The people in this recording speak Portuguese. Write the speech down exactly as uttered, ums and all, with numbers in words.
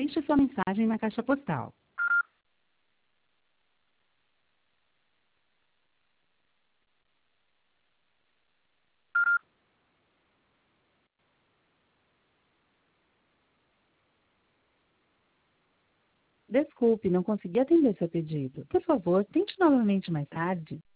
Deixe sua mensagem na caixa postal. Desculpe, não consegui atender seu pedido. Por favor, tente novamente mais tarde.